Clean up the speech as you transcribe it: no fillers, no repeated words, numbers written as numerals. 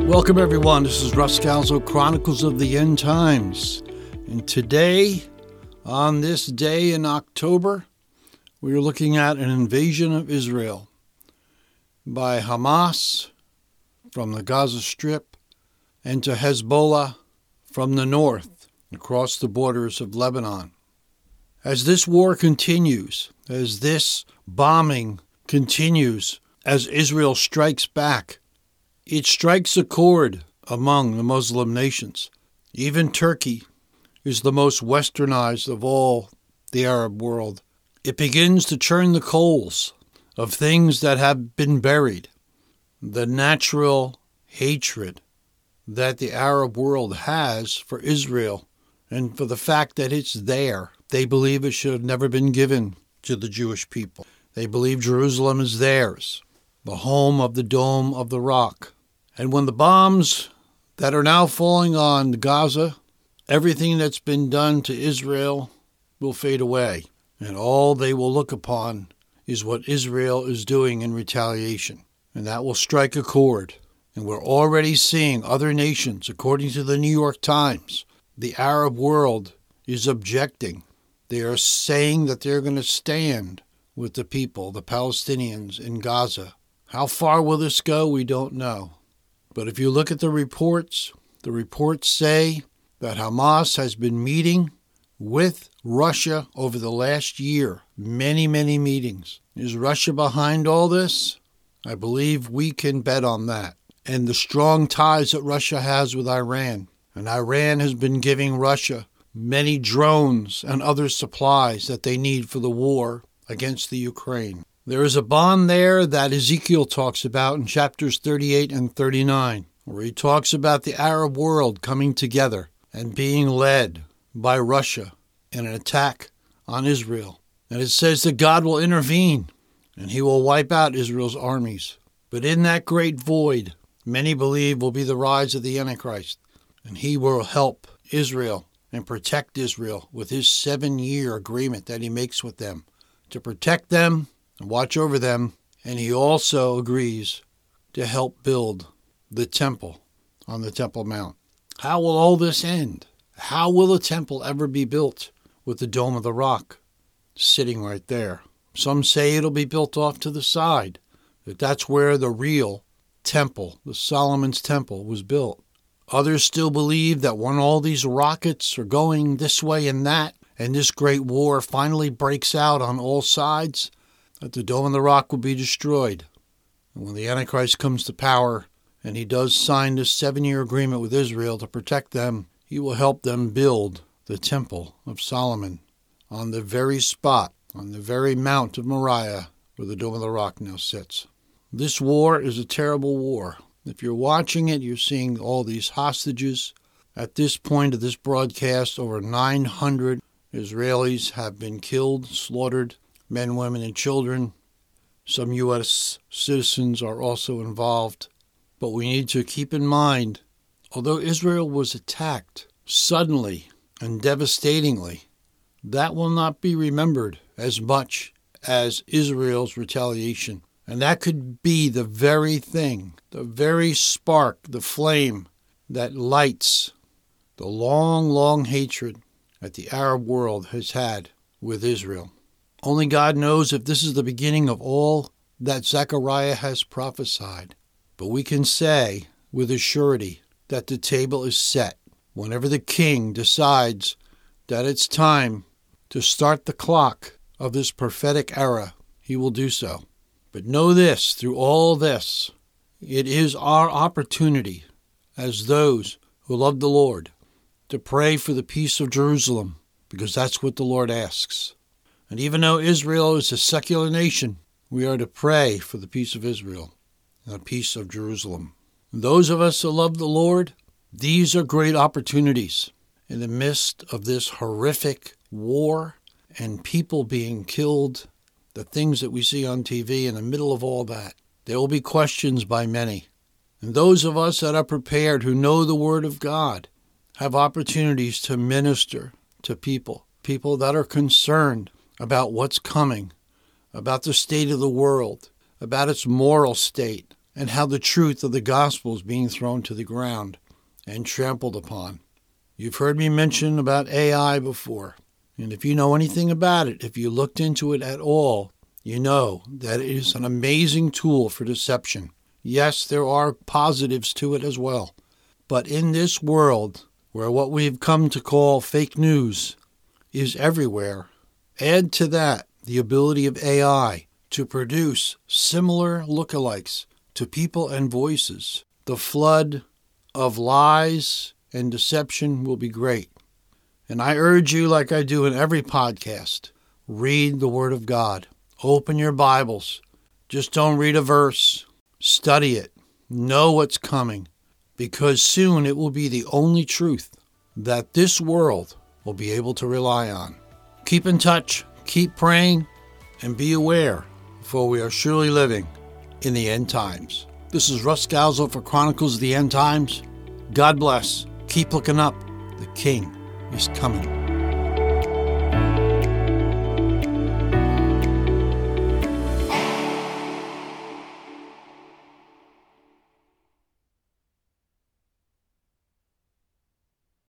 Welcome, everyone. This is Russ Scalzo, Chronicles of the End Times. And today, on this day in October, we are looking at an invasion of Israel by Hamas from the Gaza Strip and to Hezbollah from the north across the borders of Lebanon. As this war continues, as this bombing continues, as Israel strikes back, it strikes a chord among the Muslim nations. Even Turkey is the most westernized of all the Arab world. It begins to churn the coals of things that have been buried. The natural hatred that the Arab world has for Israel and for the fact that it's there. They believe it should have never been given to the Jewish people. They believe Jerusalem is theirs, the home of the Dome of the Rock. And when the bombs that are now falling on Gaza, everything that's been done to Israel will fade away. And all they will look upon is what Israel is doing in retaliation. And that will strike a chord. And we're already seeing other nations, according to the New York Times, the Arab world is objecting. They are saying that they're going to stand with the people, the Palestinians in Gaza. How far will this go? We don't know. But if you look at the reports say that Hamas has been meeting with Russia over the last year. Many, many meetings. Is Russia behind all this? I believe we can bet on that. And the strong ties that Russia has with Iran. And Iran has been giving Russia many drones and other supplies that they need for the war against the Ukraine. There is a bond there that Ezekiel talks about in chapters 38 and 39, where he talks about the Arab world coming together and being led by Russia in an attack on Israel. And it says that God will intervene and he will wipe out Israel's armies. But in that great void, many believe will be the rise of the Antichrist, and he will help Israel and protect Israel with his 7-year agreement that he makes with them to protect them and watch over them. And he also agrees to help build the temple on the Temple Mount. How will all this end? How will the temple ever be built with the Dome of the Rock sitting right there? Some say it'll be built off to the side, that that's where the real temple, the Solomon's temple, was built. Others still believe that when all these rockets are going this way and that, and this great war finally breaks out on all sides, that the Dome of the Rock will be destroyed. And when the Antichrist comes to power, and he does sign this 7-year agreement with Israel to protect them, he will help them build the Temple of Solomon on the very spot, on the very Mount of Moriah, where the Dome of the Rock now sits. This war is a terrible war. If you're watching it, you're seeing all these hostages. At this point of this broadcast, over 900 Israelis have been killed, slaughtered, men, women, and children. Some U.S. citizens are also involved. But we need to keep in mind, although Israel was attacked suddenly and devastatingly, that will not be remembered as much as Israel's retaliation. And that could be the very thing, the very spark, the flame that lights the long, long hatred that the Arab world has had with Israel. Only God knows if this is the beginning of all that Zechariah has prophesied. But we can say with a surety that the table is set. Whenever the king decides that it's time to start the clock of this prophetic era, he will do so. But know this, through all this, it is our opportunity as those who love the Lord to pray for the peace of Jerusalem, because that's what the Lord asks. And even though Israel is a secular nation, we are to pray for the peace of Israel and the peace of Jerusalem. And those of us who love the Lord, these are great opportunities in the midst of this horrific war and people being killed, the things that we see on TV. In the middle of all that, there will be questions by many. And those of us that are prepared, who know the Word of God, have opportunities to minister to people that are concerned about what's coming, about the state of the world, about its moral state, and how the truth of the gospel is being thrown to the ground and trampled upon. You've heard me mention about AI before, and if you know anything about it, if you looked into it at all, you know that it is an amazing tool for deception. Yes, there are positives to it as well, but in this world where what we've come to call fake news is everywhere, add to that the ability of AI to produce similar lookalikes to people and voices. The flood of lies and deception will be great. And I urge you, like I do in every podcast, read the Word of God. Open your Bibles. Just don't read a verse. Study it. Know what's coming, because soon it will be the only truth that this world will be able to rely on. Keep in touch, keep praying, and be aware, for we are surely living in the end times. This is Russ Scalzo for Chronicles of the End Times. God bless. Keep looking up. The King is coming.